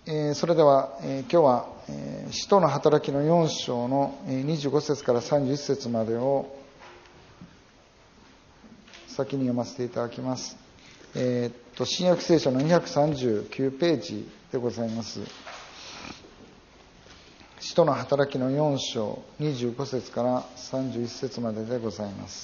それでは、今日は、使徒の働きの4章の25節から31節までを先に読ませていただきます。新約聖書の239ページでございます。使徒の働きの4章25節から31節まででございます。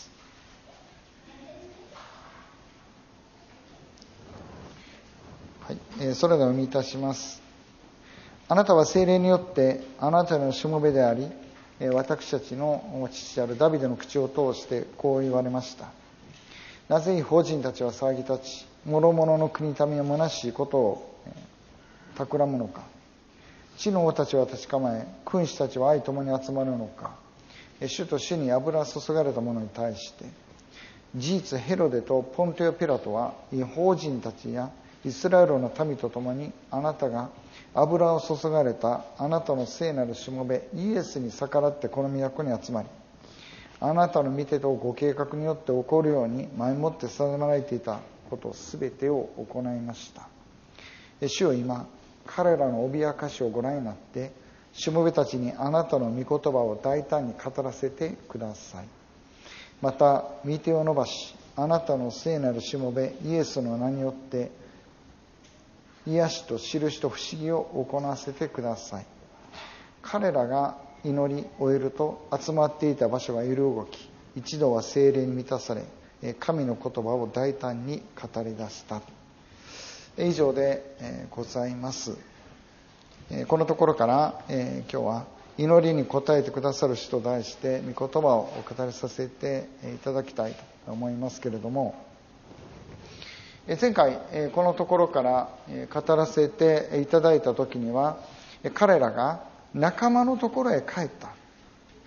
はい、それでは読みいたします。あなたは聖霊によってあなたのしもべであり、私たちの父であるダビデの口を通してこう言われました。なぜ異邦人たちは騒ぎ立ち、諸々の国民は虚しいことを企むのか。地の王たちは立ち構え、君主たちは相共に集まるのか。主と主に油注がれた者に対して、事実ヘロデとポンテオピラトは異邦人たちやイスラエルの民と共にあなたが油を注がれたあなたの聖なるしもべイエスに逆らってこの都に集まり、あなたの御手とご計画によって起こるように前もって定められていたことすべてを行いました。主よ、今彼らの脅かしをご覧になってしもべたちにあなたの御言葉を大胆に語らせてください。また御手を伸ばし、あなたの聖なるしもべイエスの名によって癒しと印と不思議を行わせてください。彼らが祈り終えると集まっていた場所が揺れ動き、一度は聖霊に満たされ、神の言葉を大胆に語り出した。以上でございます。このところから今日は祈りに応えてくださる主と題して御言葉をお語りさせていただきたいと思いますけれども、前回このところから語らせていただいた時には、彼らが仲間のところへ帰った。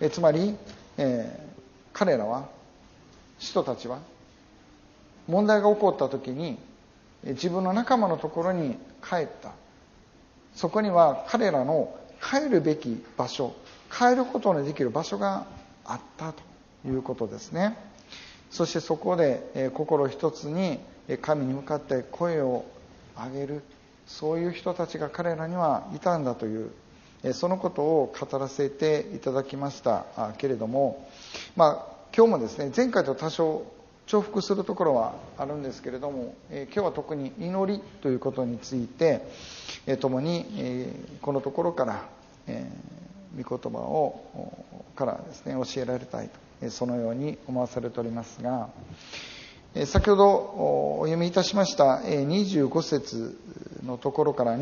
つまり彼らは、使徒たちは問題が起こった時に自分の仲間のところに帰った。そこには彼らの帰るべき場所、帰ることのできる場所があったということですね。そしてそこで心一つに神に向かって声を上げる、そういう人たちが彼らにはいたんだという、そのことを語らせていただきましたけれども、今日もですね、前回と多少重複するところはあるんですけれども、今日は特に祈りということについて共にこのところから御言葉からですね教えられたいと、そのように思わされておりますが、先ほどお読みいたしました25節のところから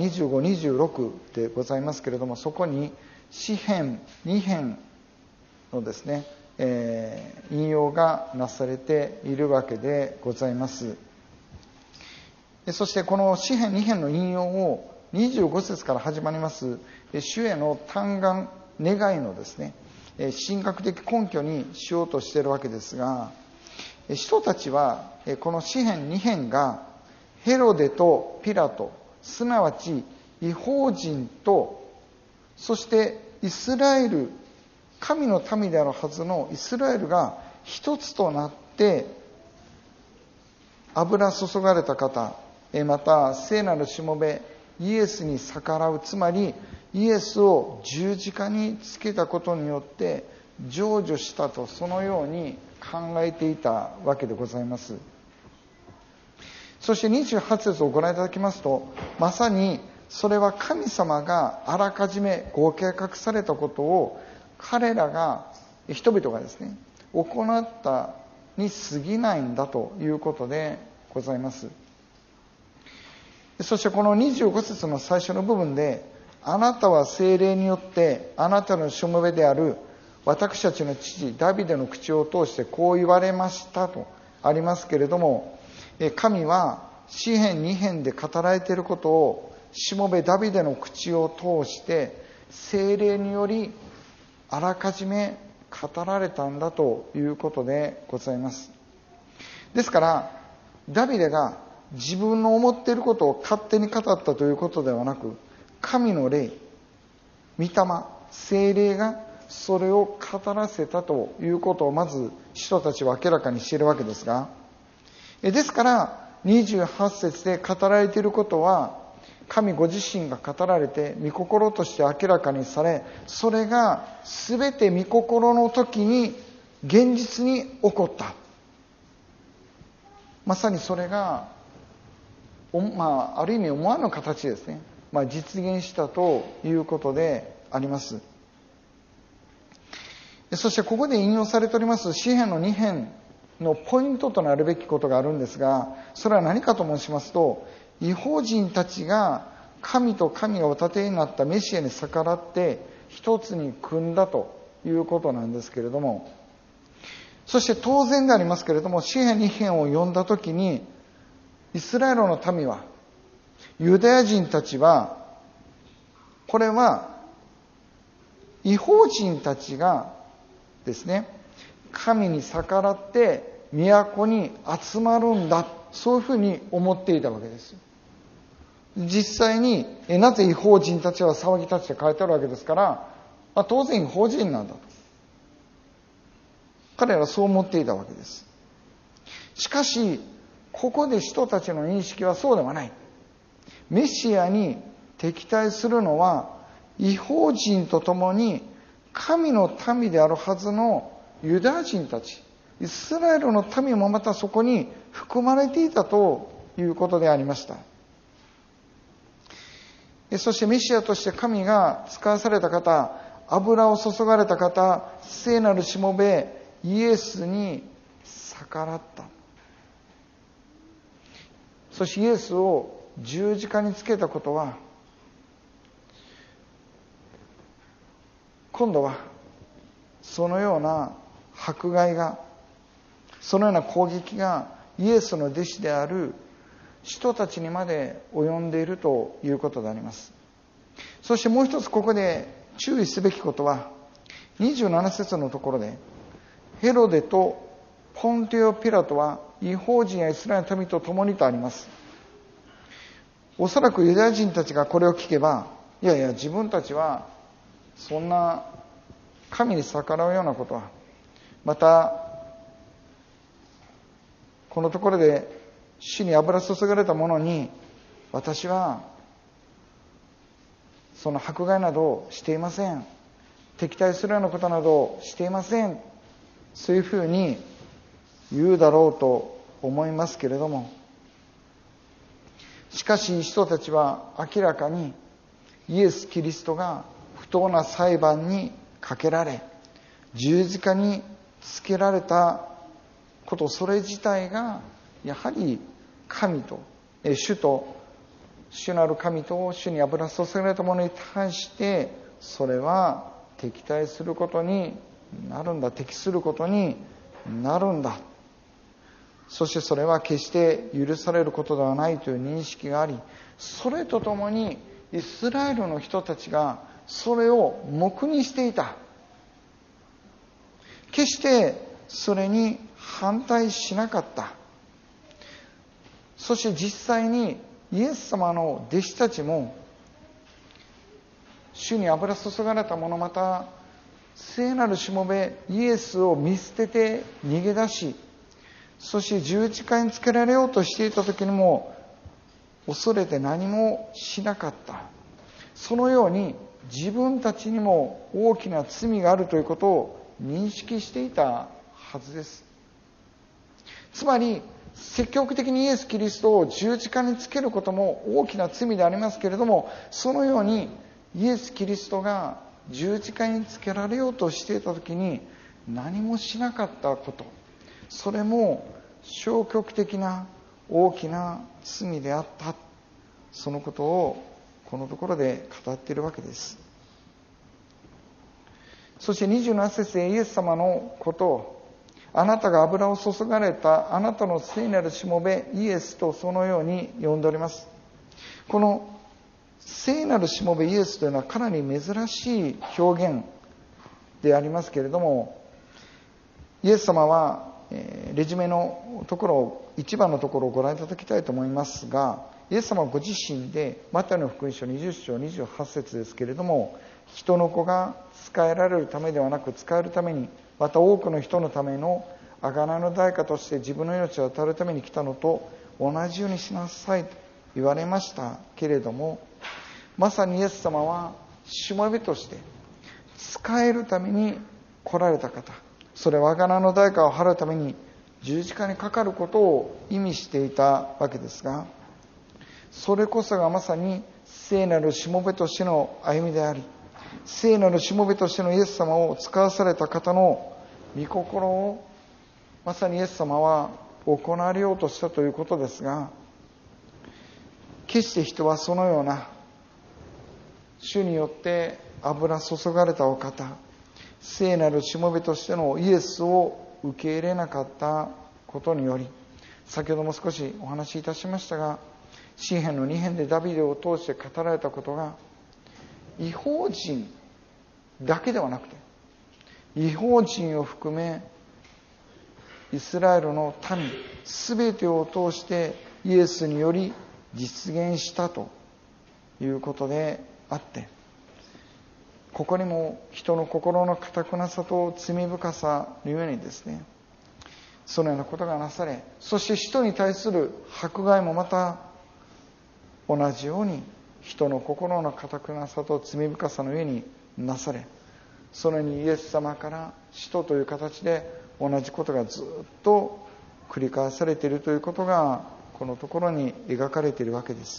25、26でございますけれども、そこに詩編2編のですね、引用がなされているわけでございます。そしてこの詩編2編の引用を25節から始まります主への嘆願願いのですね神学的根拠にしようとしているわけですが、人たちはこの詩編2編がヘロデとピラト、すなわち異邦人と、そしてイスラエル、神の民であるはずのイスラエルが一つとなって油注がれた方、また聖なるしもべイエスに逆らう、つまりイエスを十字架につけたことによって成就したと、そのように考えていたわけでございます。そして28節をご覧いただきますと、まさにそれは神様があらかじめご計画されたことを彼らが、人々がですね行ったに過ぎないんだということでございます。そしてこの25節の最初の部分で、あなたは聖霊によってあなたのしもべである私たちの父ダビデの口を通してこう言われましたとありますけれども、神は詩編2編で語られていることをしもべダビデの口を通して聖霊によりあらかじめ語られたんだということでございます。ですからダビデが自分の思っていることを勝手に語ったということではなく、神の霊、御霊、聖霊がそれを語らせたということをまず人たちは明らかにしているわけですが、ですから28節で語られていることは神ご自身が語られて御心として明らかにされ、それが全て御心の時に現実に起こった。まさにそれが、ある意味思わぬ形ですね、実現したということであります。そしてここで引用されております詩編の2編のポイントとなるべきことがあるんですが、それは何かと申しますと、異邦人たちが神と神がお立てになったメシアに逆らって一つに組んだということなんですけれども、そして当然でありますけれども、詩編2編を読んだときに、イスラエルの民は、ユダヤ人たちは、これは異邦人たちがですね、神に逆らって都に集まるんだ、そういうふうに思っていたわけです。実際になぜ異邦人たちは騒ぎ立ちて書いてあるわけですから、当然異邦人なんだと彼らはそう思っていたわけです。しかしここで人たちの認識はそうではない。メシアに敵対するのは異邦人と共に神の民であるはずのユダヤ人たち、イスラエルの民もまたそこに含まれていたということでありました。そしてメシアとして神が使わされた方、油を注がれた方、聖なるしもべイエスに逆らった。そしてイエスを十字架につけたことは、今度はそのような迫害が、そのような攻撃がイエスの弟子である人たちにまで及んでいるということであります。そしてもう一つここで注意すべきことは、27節のところで、ヘロデとポンティオ・ピラトは異邦人やイスラエルの民と共にとあります。おそらくユダヤ人たちがこれを聞けば、いやいや自分たちはそんな神に逆らうようなことは、またこのところで主に油注がれたものに私はその迫害などをしていません、敵対するようなことなどをしていません、そういうふうに言うだろうと思いますけれども、しかし人たちは明らかにイエス・キリストが不当な裁判にかけられ十字架につけられたこと、それ自体がやはり神と主なる神と主に油注がれたものに対してそれは敵対することになるんだ、敵することになるんだ。そしてそれは決して許されることではないという認識があり、それとともにイスラエルの人たちがそれを黙にしていた。決してそれに反対しなかった。そして実際にイエス様の弟子たちも主に油注がれた者、また聖なるしもべイエスを見捨てて逃げ出し、そして十字架につけられようとしていた時にも恐れて何もしなかった。そのように自分たちにも大きな罪があるということを認識していたはずです。つまり積極的にイエス・キリストを十字架につけることも大きな罪でありますけれども、そのようにイエス・キリストが十字架につけられようとしていた時に何もしなかったこと、それも消極的な大きな罪であった。そのことをこのところで語っているわけです。そして27節でイエス様のことを、あなたが油を注がれたあなたの聖なるしもべイエスとそのように呼んでおります。この聖なるしもべイエスというのはかなり珍しい表現でありますけれども、イエス様はレジュメのところを1番のところをご覧いただきたいと思いますが、イエス様はご自身でマタイの福音書20章28節ですけれども、人の子が仕えられるためではなく仕えるために、また多くの人のための贖いの代価として自分の命を与えるために来たのと同じようにしなさいと言われましたけれども、まさにイエス様はしもべとして仕えるために来られた方、それは贖いの代価を払うために十字架にかかることを意味していたわけですが、それこそがまさに聖なるしもべとしての歩みであり、聖なるしもべとしてのイエス様を使わされた方の御心をまさにイエス様は行われようとしたということですが、決して人はそのような主によって油注がれたお方、聖なるしもべとしてのイエスを受け入れなかったことにより、先ほども少しお話しいたしましたが、詩編の2編でダビデを通して語られたことが、異邦人だけではなくて、異邦人を含めイスラエルの民すべてを通してイエスにより実現したということであって、ここにも人の心の堅くなさと罪深さのゆえにですね、そのようなことがなされ、そして人に対する迫害もまた同じように人の心の堅くなさと罪深さのゆえになされ、そのようにイエス様から使徒という形で同じことがずっと繰り返されているということがこのところに描かれているわけです。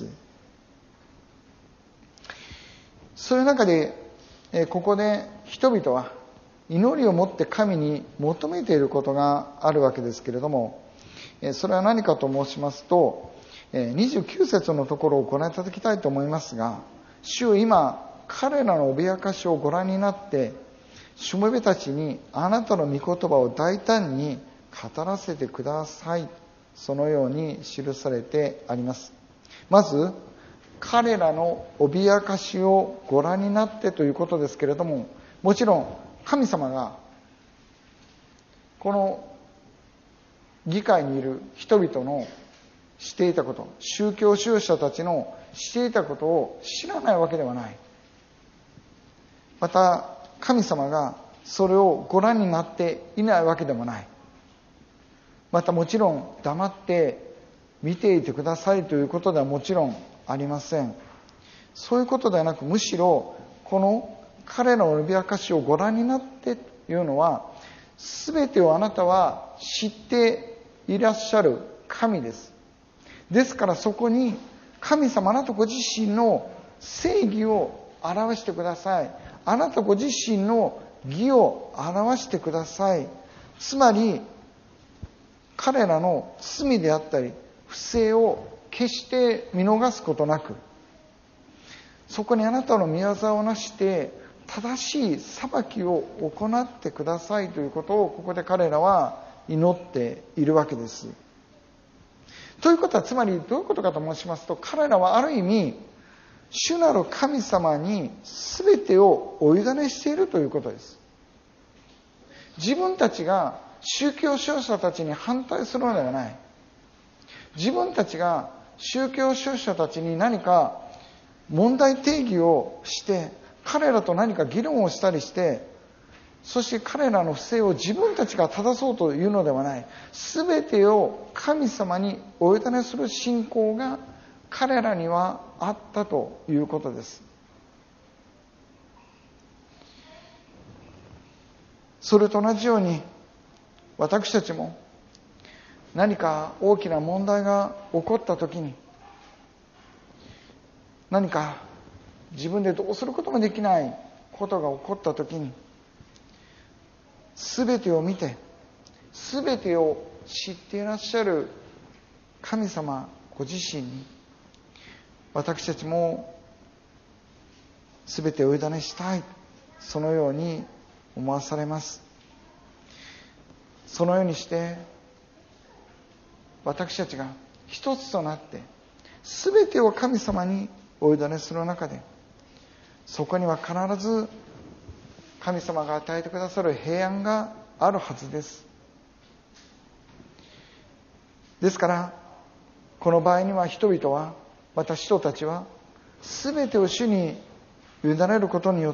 そういう中でここで人々は祈りを持って神に求めていることがあるわけですけれども、それは何かと申しますと、29節のところをご覧いただきたいと思いますが、主よ今彼らの脅かしをご覧になってしもべたちにあなたの御言葉を大胆に語らせてください、そのように記されてあります。まず彼らの脅かしをご覧になってということですけれども、もちろん神様がこの議会にいる人々のしていたこと、宗教指導者たちのしていたことを知らないわけではない。また神様がそれをご覧になっていないわけでもない。またもちろん黙って見ていてくださいということではもちろんありません。そういうことではなく、むしろこの彼らの脅かしをご覧になってというのは、全てをあなたは知っていらっしゃる神です。ですからそこに神様、あなたご自身の正義を表してください。あなたご自身の義を表してください。つまり彼らの罪であったり不正を決して見逃すことなく、そこにあなたの御業をなして正しい裁きを行ってくださいということをここで彼らは祈っているわけです。ということはつまりどういうことかと申しますと、彼らはある意味主なる神様に全てをお委ねしているということです。自分たちが宗教指導者たちに反対するのではない。自分たちが宗教指導者たちに何か問題定義をして彼らと何か議論をしたりして、そして彼らの不正を自分たちが正そうというのではない。全てを神様にお委ねする信仰が彼らにはあったということです。それと同じように私たちも何か大きな問題が起こったときに、何か自分でどうすることもできないことが起こったときに、すべてを見てすべてを知っていらっしゃる神様ご自身に私たちもすべてをお委ねしたい、そのように思わされます。そのようにして私たちが一つとなってすべてを神様にお委ねする中で、そこには必ず神様が与えてくださる平安があるはずです。ですからこの場合には人々は、また使徒たちは全てを主に委ねることによって、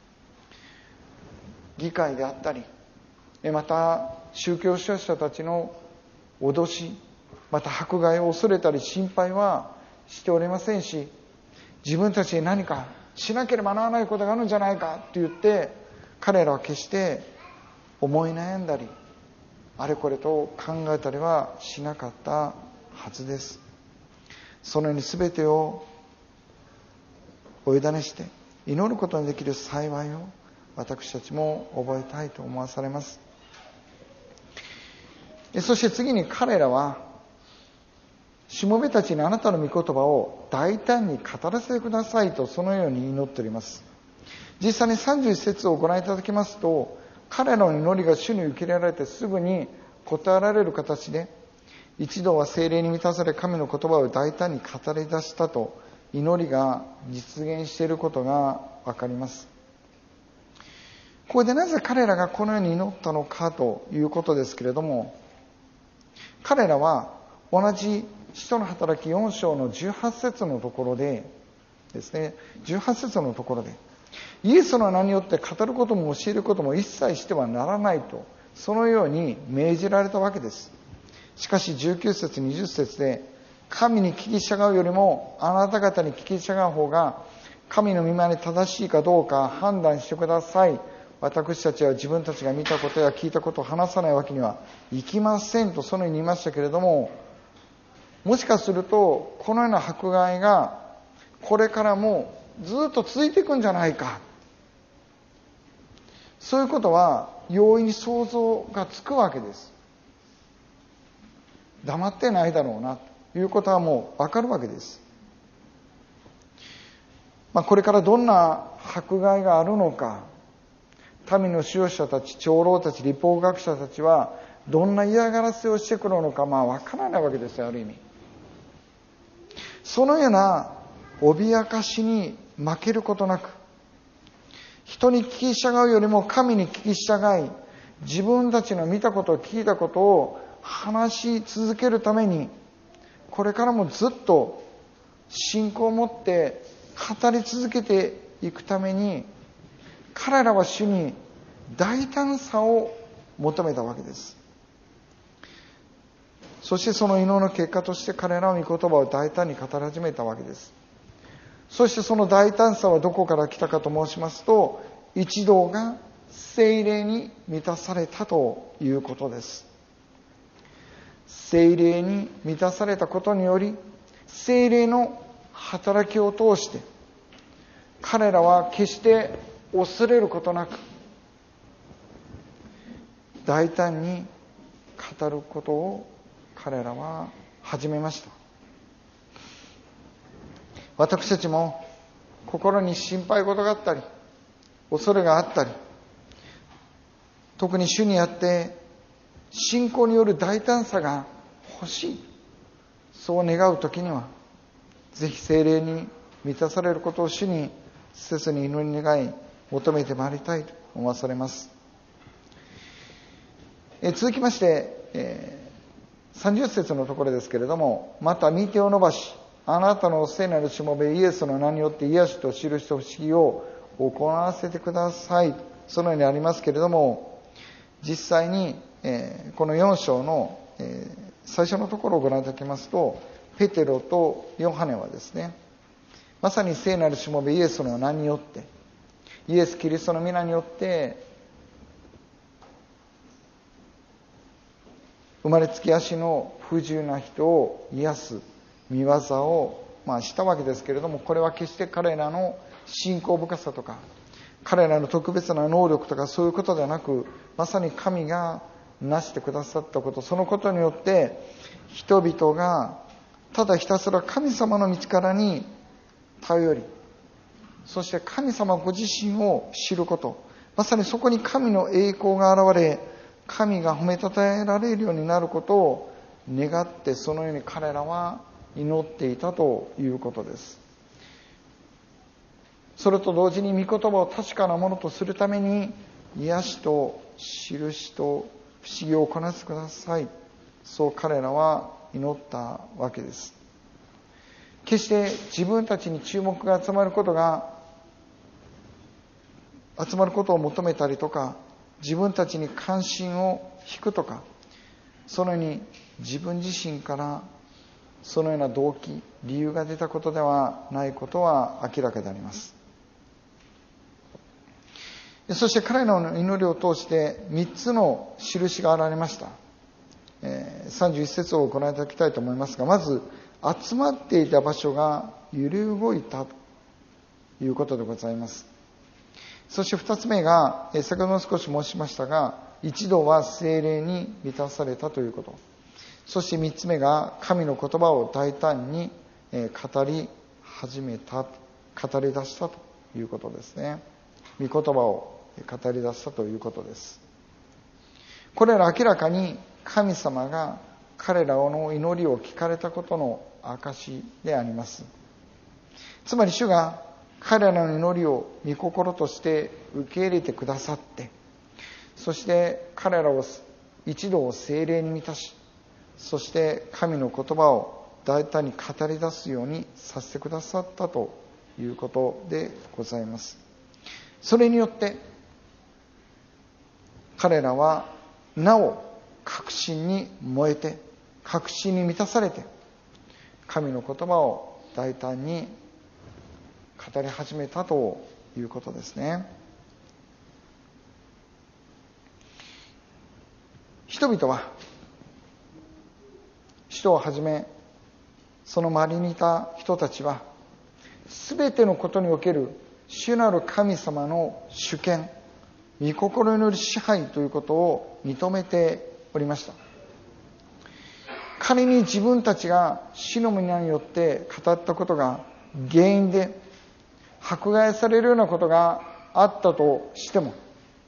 議会であったり、また宗教指導者たちの脅し、また迫害を恐れたり心配はしておりませんし、自分たちで何かしなければならないことがあるんじゃないかと言って彼らは決して思い悩んだりあれこれと考えたりはしなかったはずです。そのように全てをお委ねして祈ることにできる幸いを私たちも覚えたいと思わされます。そして次に彼らはしもべたちにあなたの御言葉を大胆に語らせてくださいとそのように祈っております。実際に31節をご覧いただきますと、彼らの祈りが主に受け入れられてすぐに答えられる形で、一同は聖霊に満たされ神の言葉を大胆に語り出したと祈りが実現していることがわかります。ここでなぜ彼らがこのように祈ったのかということですけれども、彼らは同じ使徒の働き4章の18節のところでですね、18節のところでイエスの名によって語ることも教えることも一切してはならないとそのように命じられたわけです。しかし19節20節で、神に聞き従うよりもあなた方に聞き従う方が神の御前に正しいかどうか判断してください。私たちは自分たちが見たことや聞いたことを話さないわけにはいきませんとそのように言いましたけれども、もしかするとこのような迫害がこれからもずっと続いていくんじゃないか、そういうことは容易に想像がつくわけです。黙ってないだろうなということはもうわかるわけです。これからどんな迫害があるのか、民の指導者たち、長老たち、律法学者たちはどんな嫌がらせをしてくるのかわからないわけですよ、ある意味。そのような脅かしに負けることなく、人に聞き従うよりも神に聞き従い、自分たちの見たことを聞いたことを話し続けるために、これからもずっと信仰を持って語り続けていくために、彼らは主に大胆さを求めたわけです。そしてその祈りの結果として彼らの御言葉を大胆に語り始めたわけです。そしてその大胆さはどこから来たかと申しますと、一同が聖霊に満たされたということです。聖霊に満たされたことにより、聖霊の働きを通して彼らは決して恐れることなく大胆に語ることを彼らは始めました。私たちも心に心配事があったり恐れがあったり、特に主にあって信仰による大胆さが欲しい、そう願うときにはぜひ聖霊に満たされることを主に切に祈り願い求めてまいりたいと思わされます。続きまして、30節のところですけれども、また御手を伸ばしあなたの聖なるしもべイエスの名によって癒しと印と不思議を行わせてください、そのようにありますけれども、実際に、この4章の、最初のところをご覧いただきますと、ペテロとヨハネはですね、まさに聖なるしもべイエスの名によって、イエス・キリストの皆によって生まれつき足の不自由な人を癒す御業をしたわけですけれども、これは決して彼らの信仰深さとか彼らの特別な能力とかそういうことではなく、まさに神がなしてくださったこと、そのことによって人々がただひたすら神様の道からに頼り、そして神様ご自身を知ること、まさにそこに神の栄光が現れ神が褒めたたえられるようになることを願って、そのように彼らは祈っていたということです。それと同時に御言葉を確かなものとするために癒しと印と不思議を行わせてください、そう彼らは祈ったわけです。決して自分たちに注目が集まることを求めたりとか、自分たちに関心を引くとか、そのように自分自身からそのような動機、理由が出たことではないことは明らかであります。そして彼らの祈りを通して3つの印が現れました。31節をご覧いただきたいと思いますが、まず集まっていた場所が揺れ動いたということでございます。そして2つ目が、先ほども少し申しましたが、一度は聖霊に満たされたということ。そして3つ目が、神の言葉を大胆に語り始めた、語り出したということですね。御言葉を語り出したということです。これら明らかに神様が彼らの祈りを聞かれたことの証であります。つまり主が彼らの祈りを御心として受け入れてくださって、そして彼らを一度聖霊に満たし、そして神の言葉を大胆に語り出すようにさせてくださったということでございます。それによって彼らはなお確信に燃えて、確信に満たされて、神の言葉を大胆に語り始めたということですね。人々は、使徒をはじめその周りにいた人たちは、すべてのことにおける主なる神様の主権、御心による支配ということを認めておりました。仮に自分たちが主の皆によって語ったことが原因で迫害されるようなことがあったとしても、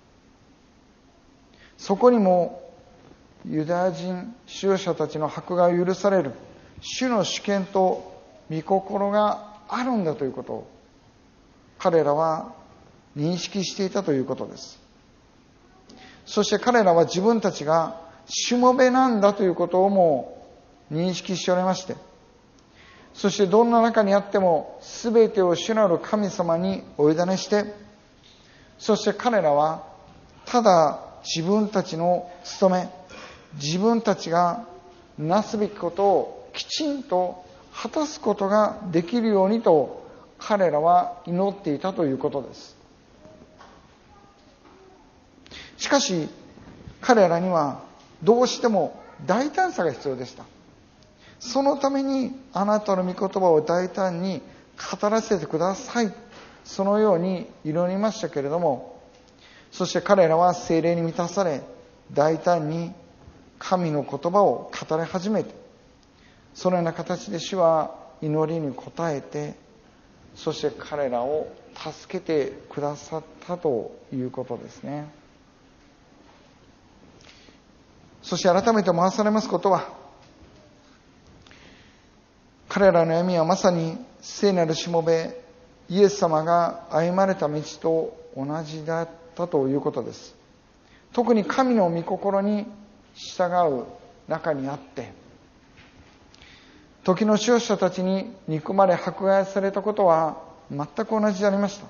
そこにもユダヤ人使用者たちの迫害を許される主の主権と御心があるんだということを彼らは認識していたということです。そして彼らは自分たちがしもべなんだということをも認識しておりまして、そしてどんな中にあっても全てを主なる神様にお委ねして、そして彼らはただ自分たちの務め、自分たちがなすべきことをきちんと果たすことができるようにと彼らは祈っていたということです。しかし彼らにはどうしても大胆さが必要でした。そのためにあなたの御言葉を大胆に語らせてください、そのように祈りましたけれども、そして彼らは聖霊に満たされ、大胆に神の言葉を語り始めて、そのような形で主は祈りに応えて、そして彼らを助けてくださったということですね。そして改めて申されますことは、彼らの歩みはまさに聖なるしもべイエス様が歩まれた道と同じだったということです。特に神の御心に従う中にあって、時の使用者たちに憎まれ迫害されたことは全く同じでありました。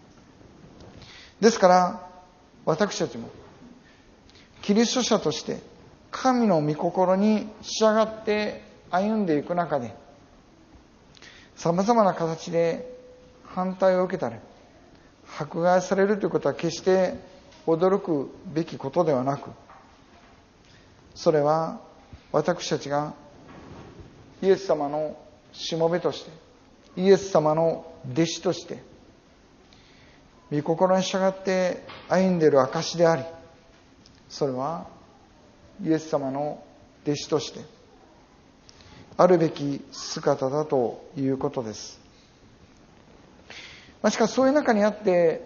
ですから私たちもキリスト者として神の御心に従って歩んでいく中で、さまざまな形で反対を受けたり迫害されるということは決して驚くべきことではなく、それは私たちがイエス様のしもべとして、イエス様の弟子として御心に従って歩んでいる証であり、それはイエス様の弟子としてあるべき姿だということです。しかしそういう中にあって、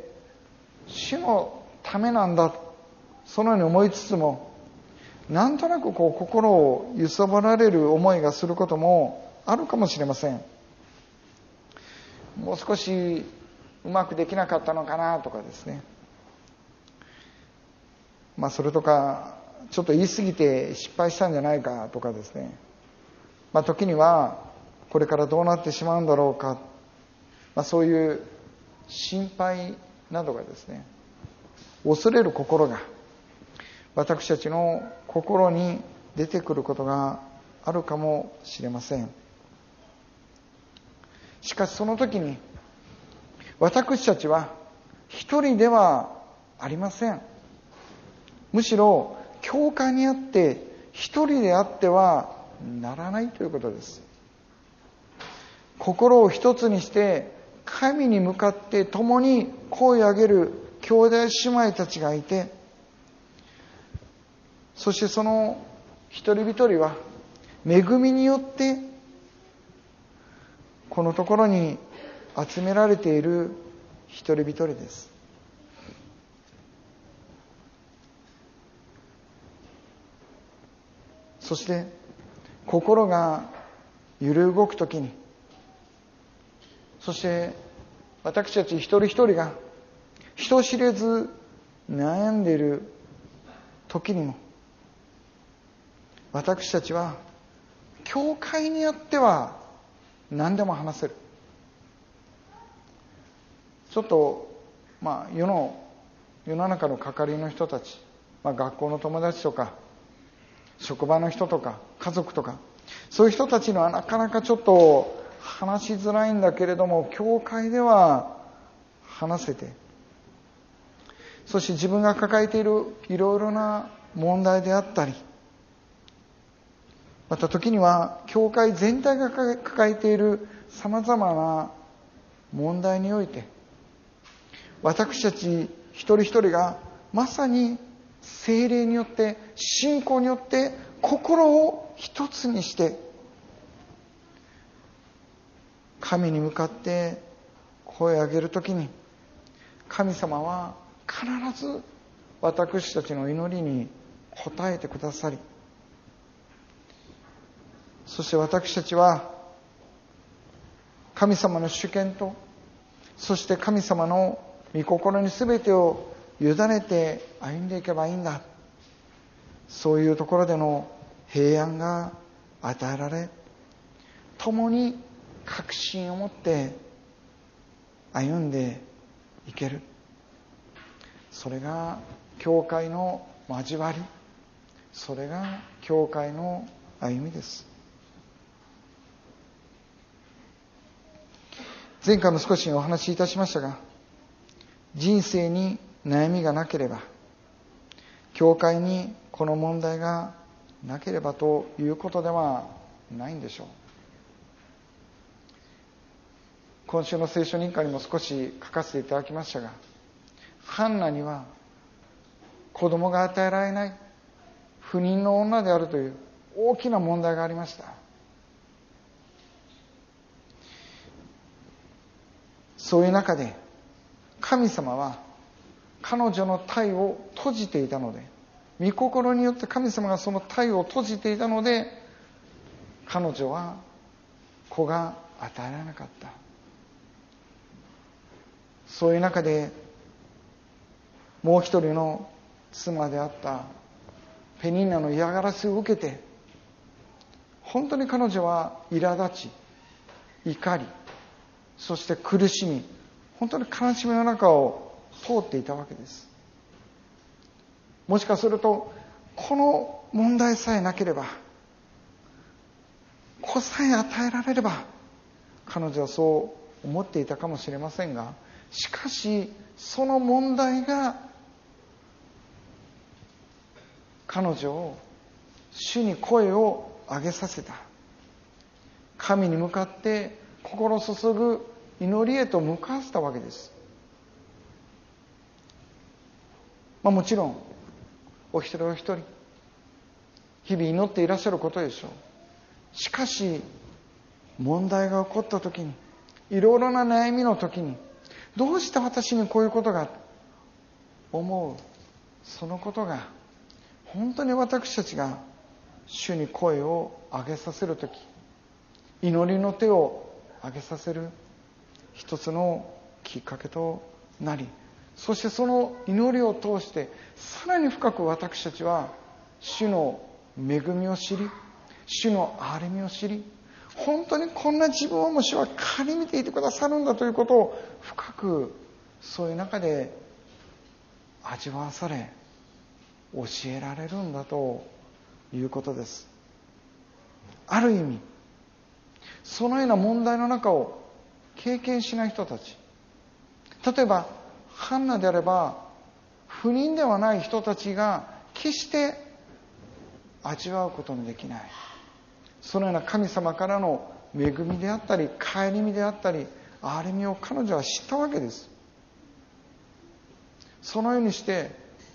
主のためなんだ、そのように思いつつも、なんとなく心を揺さぶられる思いがすることもあるかもしれません。もう少しうまくできなかったのかなとかですね。それとか、ちょっと言い過ぎて失敗したんじゃないかとかですね。時にはこれからどうなってしまうんだろうか、そういう心配などがですね、恐れる心が私たちの心に出てくることがあるかもしれません。 しかしその時に私たちは一人ではありません。むしろ教会にあって一人であってはならないということです。心を一つにして神に向かって共に声を上げる兄弟姉妹たちがいて、そしてその一人一人は恵みによってこのところに集められている一人一人です。そして心が揺れ動くときに、そして私たち一人一人が人知れず悩んでいる時にも、私たちは教会にあっては何でも話せる。ちょっと世の中の係の人たち、学校の友達とか職場の人とか家族とか、そういう人たちのはなかなかちょっと話しづらいんだけれども、教会では話せて、そして自分が抱えているいろいろな問題であったり、また時には教会全体が抱えているさまざまな問題において、私たち一人一人がまさに聖霊によって信仰によって心を一つにして神に向かって声を上げるときに、神様は必ず私たちの祈りに応えてくださり、そして私たちは神様の主権と、そして神様の御心に全てを委ねて歩んでいけばいいんだ、そういうところでの平安が与えられ、共に確信を持って歩んでいける。それが教会の交わり、それが教会の歩みです。前回も少しお話しいたしましたが、人生に悩みがなければ、教会にこの問題がなければということではないんでしょう。今週の聖書日課にも少し書かせていただきましたが、ハンナには子供が与えられない不妊の女であるという大きな問題がありました。そういう中で神様は彼女の胎を閉じていたので、御心によって神様がその胎を閉じていたので、彼女は子が与えられなかった。そういう中でもう一人の妻であったペニンナの嫌がらせを受けて、本当に彼女は苛立ち、怒り、そして苦しみ、本当に悲しみの中を通っていたわけです。もしかするとこの問題さえなければ、子さえ与えられれば、彼女はそう思っていたかもしれませんが、しかしその問題が彼女を主に声を上げさせた。神に向かって心注ぐ祈りへと向かわせたわけです。もちろんお一人お一人日々祈っていらっしゃることでしょう。しかし問題が起こった時に、いろいろな悩みの時に、どうして私にこういうことが思う、そのことが本当に私たちが主に声を上げさせる時、祈りの手を上げさせる一つのきっかけとなり、そしてその祈りを通してさらに深く私たちは主の恵みを知り、主の憐れみを知り、本当にこんな自分をも主は顧みていてくださるんだということを深く、そういう中で味わわされ教えられるんだということです。ある意味そのような問題の中を経験しない人たち、例えばハンナであれば不妊ではない人たちが決して味わうことのできない、そのような神様からの恵みであったり顧みであったり憐れみを彼女は知ったわけです。そのようにして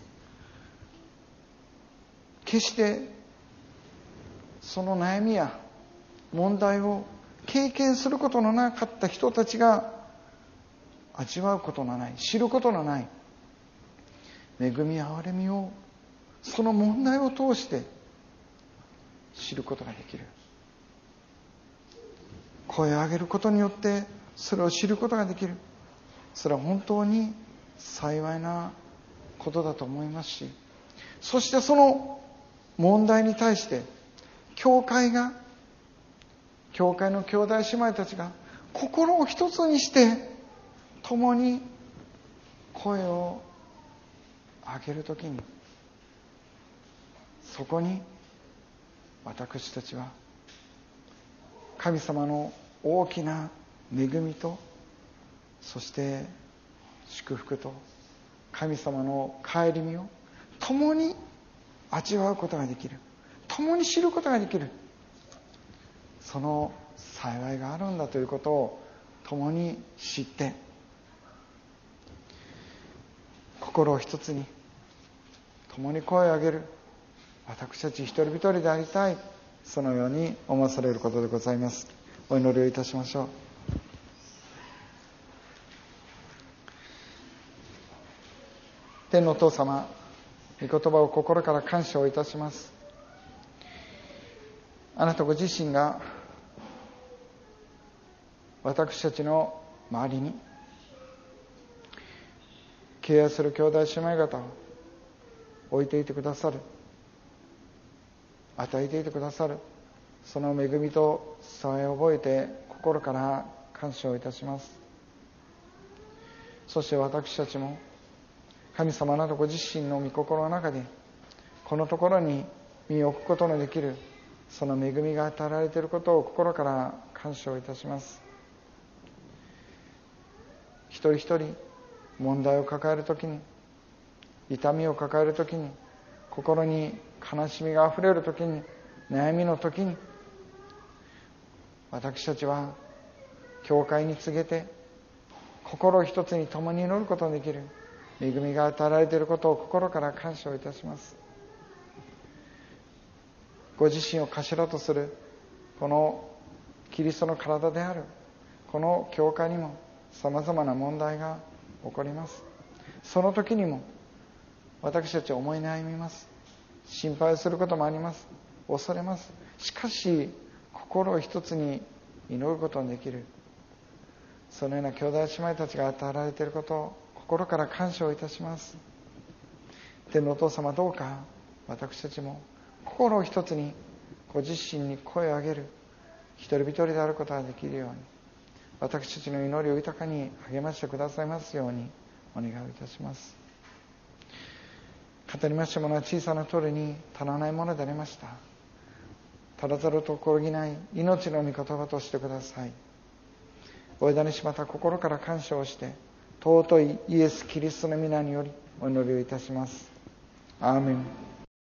決してその悩みや問題を経験することのなかった人たちが味わうことのない、知ることのない恵みや憐れみをその問題を通して知ることができる。声を上げることによってそれを知ることができる。それは本当に幸いなことだと思いますし、そしてその問題に対して教会の兄弟姉妹たちが心を一つにして共に声を上げるときに、そこに私たちは神様の大きな恵みと、そして祝福と神様の顧みを共に味わうことができる、共に知ることができる、その幸いがあるんだということを共に知って、心を一つに共に声を上げる私たち一人一人でありたい、そのように思わされることでございます。お祈りをいたしましょう。天のお父様、御言葉を心から感謝をいたします。あなたご自身が私たちの周りに敬愛する兄弟姉妹方を置いていてくださる、与えていてくださる、その恵みと幸いを覚えて心から感謝をいたします。そして私たちも神様などご自身の御心の中でこのところに身を置くことのできるその恵みが与えられていることを心から感謝をいたします。一人一人問題を抱えるときに、痛みを抱えるときに、心に悲しみがあふれるときに、悩みのときに、私たちは教会に告げて心を一つに共に祈ることのできる恵みが与えられていることを心から感謝をいたします。ご自身を頭とするこのキリストの体であるこの教会にもさまざまな問題が起こります。その時にも私たちは思い悩みます。心配することもあります。恐れます。しかし心を一つに祈ることのできるそのような兄弟姉妹たちが与えられていることを心から感謝をいたします。天のお父様、どうか私たちも心を一つにご自身に声を上げる一人一人であることができるように、私たちの祈りを豊かに励ましてくださいますようにお願いいたします。語りましたものは小さな鳥に足らないものでありました。足らざると転ぎない命の御言葉としてください。お枝にしまた心から感謝をして尊いイエス・キリストの皆によりお祈りをいたします。アーメン。